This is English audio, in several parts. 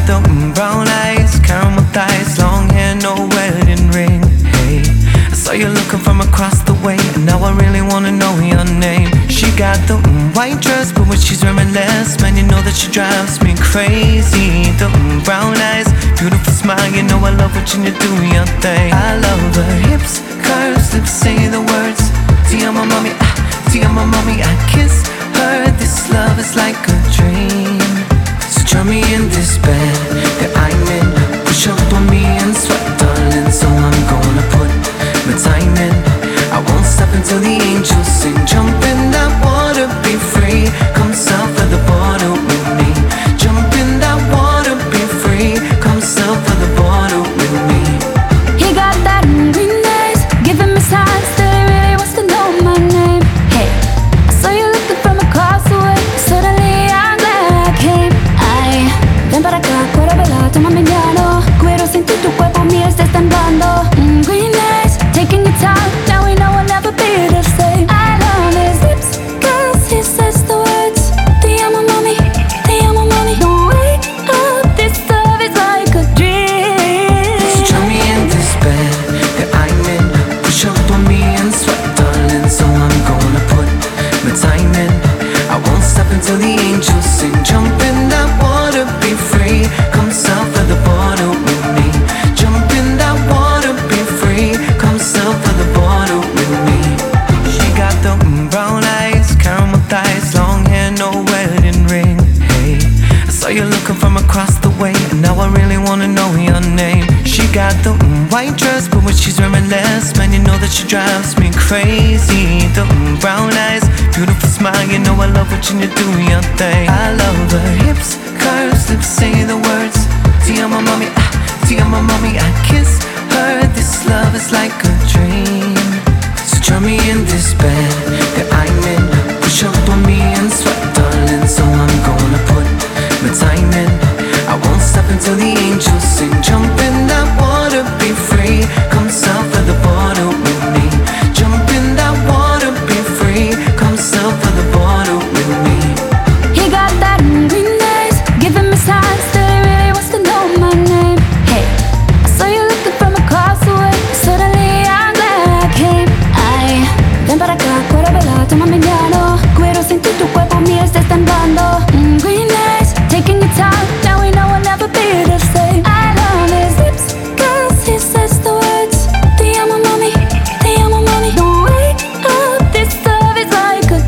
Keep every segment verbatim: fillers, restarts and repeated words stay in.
the mm, brown eyes, caramel thighs, long hair, no wedding ring. Hey, I saw you looking from across the way, and now I really wanna know your name. She got the mm, white dress, but when she's wearing less, man, you know that she drives me crazy. The mm, brown eyes, beautiful smile, you know I love watching you do your thing. I love her hips, curves, lips say the words. Tia my mommy, ah, tia my mommy, I kiss her. This love is like a dream. So join me in this bed that I'm in. Push up on me and sweat, darling. So I'm gonna put my time in. I won't stop until the angels sing. Jump in that water, be free. Come south of the border with me. Jump in that water, be free. Come south of the border with me. He got that green eyes, giving me signs that he really wants to know my name. Hey, I saw you looking from across the way. Suddenly I'm glad I came. Ay, ven para acá, cuero vela, toma mi mano. Quiero sentir tu cuerpo, mío está temblando. Mm, green eyes, taking your time. Now we know we'll never be the same. I love his lips, cause he says the words. Te amo, mommy, te amo, mommy. Don't wake up, this love is like a dream. So join me in this bed that I'm in. Push up on me and sweat, darling. So I'm gonna put my time in. I won't stop until the angels sing. Jump in that water, be free. Come south of the border with me. Jump in that water, be free. Come south of the border with me. She got the mm, brown eyes, caramel thighs, long hair, no wedding ring. Hey, I saw you looking from across the way, and now I really wanna know your name. She got the mm, white dress, but when she's wearing less, man, you know that she drives me crazy. The mm, brown eyes, beautiful smile, you know I love watching you do your thing. I love her hips, curves, lips say the words. Tia my mommy, ah, tia my mommy, I kiss her. This love is like a dream. So join me in this bed that I'm in. Push up on me and sweat, darling. So I'm gonna put my time in. I won't stop until the angels sing. Jump in that water, be free. Come south of the border with me. Jump in that water, be free. Come south of the border with me. He got that green eyes, giving me signs that he really wants to know my name. Hey, I saw you looking from across the way. Suddenly I'm glad I came. Ay, ven para acá, cuero vela, toma mi mano. Quiero sentir tu cuerpo, mío está temblando. Mm, green eyes, taking your time. Now we know we'll never be the same. I love his lips, cause he says the words. Te amo, mommy, te amo, mommy. Don't wake up, this love is like a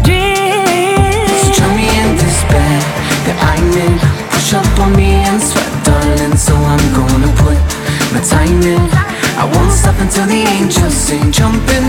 dream. So join me in this bed that I'm in. Push up on me and sweat, darling. So I'm gonna put my time in. I won't stop until the angels sing. Jump in